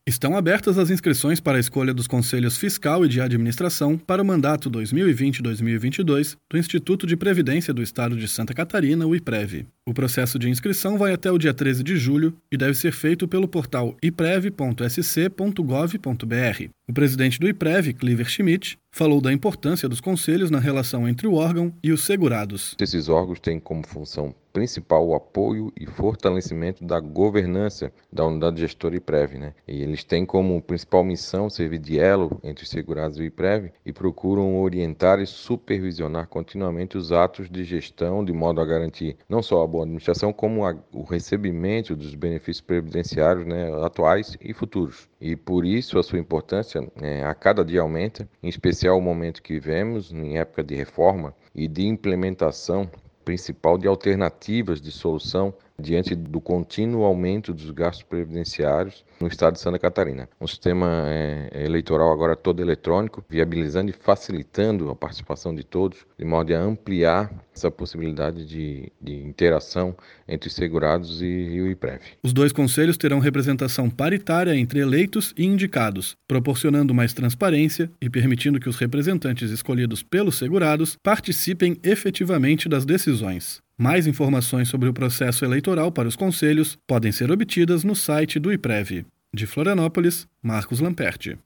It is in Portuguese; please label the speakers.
Speaker 1: Estão abertas as inscrições para a escolha dos Conselhos Fiscal e de Administração para o mandato 2020-2022 do Instituto de Previdência do Estado de Santa Catarina, o IPREV. O processo de inscrição vai até o dia 13 de julho e deve ser feito pelo portal iprev.sc.gov.br. O presidente do IPREV, Cliver Schmidt, falou da importância dos conselhos na relação entre o órgão e os segurados.
Speaker 2: Esses órgãos têm como função principal o apoio e fortalecimento da governança da unidade gestora IPREV, E eles têm como principal missão servir de elo entre os segurados e o IPREV e procuram orientar e supervisionar continuamente os atos de gestão de modo a garantir não só a boa administração, como o recebimento dos benefícios previdenciários atuais e futuros. E por isso a sua importância a cada dia aumenta, em especial o momento que vivemos, em época de reforma e de implementação principal de alternativas de solução diante do contínuo aumento dos gastos previdenciários no estado de Santa Catarina. Um sistema eleitoral agora todo eletrônico, viabilizando e facilitando a participação de todos, de modo a ampliar essa possibilidade de interação entre os segurados e o IPREV.
Speaker 1: Os dois conselhos terão representação paritária entre eleitos e indicados, proporcionando mais transparência e permitindo que os representantes escolhidos pelos segurados participem efetivamente das decisões. Mais informações sobre o processo eleitoral para os conselhos podem ser obtidas no site do IPREV. De Florianópolis, Marcos Lamperti.